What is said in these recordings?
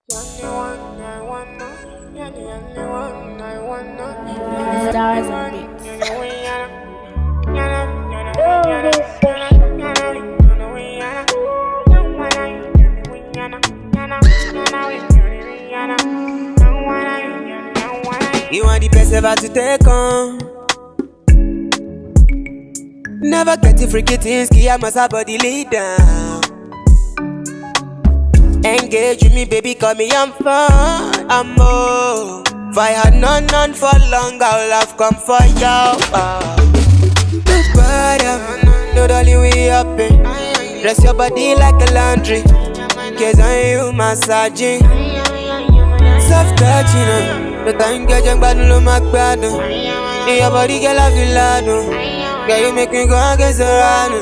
Stars and beats. You want the best ever to take on. Never get the freaky things, I must have body lay down. Engage with me, baby, call me on phone. I'm more. If I had none for long, I would have come for you. Look better, no darling, we up it. Dress your body like a laundry. Cause I you massaging. Soft touching, the time get young, but no mac bad. Your body, girl, I feel like girl, you make me go against the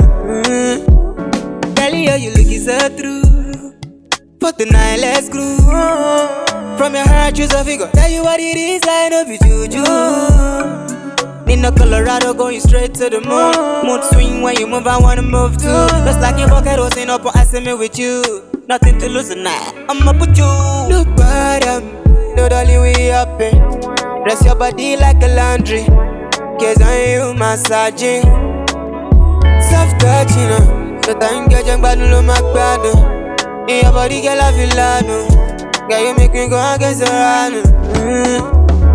run. Girl, you looking so true. For tonight, let's groove. From your heart, choose a figure. Tell you what it is, I know you juju. Need no Colorado, going straight to the moon. Mood swing when you move, I wanna move too. Just like your bucket, was in up and I me with you. Nothing to lose tonight, I'm up with you. Look bottom, no darling, we up it. Dress your body like a laundry. Cause I you massaging. Soft touching, the time get young, but no mac bad. Your body, girl, I feel like girl, you make me go against the run.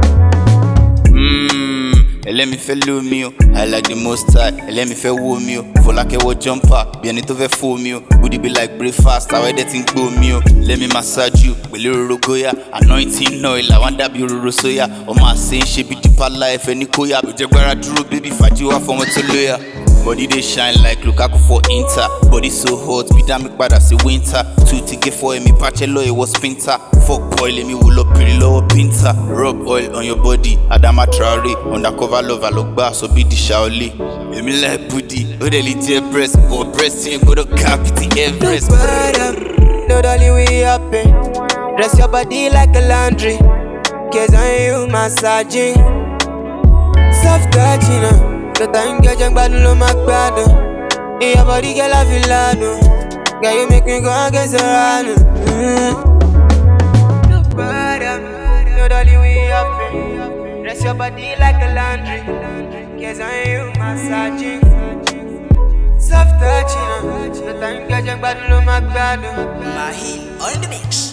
Let me feel me, I like the most tight. Let me feel warm me, for like a jumper. Be a little bit full me, would it be like breakfast? I wear that thing go me. Let me massage you, with little rogoya. Anointing oil, I want that be rosoya. Oh my saying she be deeper life, any koya. But you gotta drew baby, fight you off from a lawyer. Body they shine like Lukaku for Inter. Body so hot, be damn it bad as a winter. 2 ticket for me, Pachelo, it was Pinter. Fuck boy, let me wool up pretty low pinter. Rub oil on your body, Adama Traore. Undercover lover, look back, so be the Shaoli. Let me like booty, oh the little breast. Or breast, you go to Captain Everest. No darling, we up it. Dress your body like a laundry. Cause I you massaging. Soft touching, the time get young, but no mac bad. Your body, girl, I feel like girl, you make me go against the run. Look better, no darling, we up it. Dress your body like a laundry. Cause I you massaging. Soft touching, the time get young, but no mac bad. Mahi on the mix.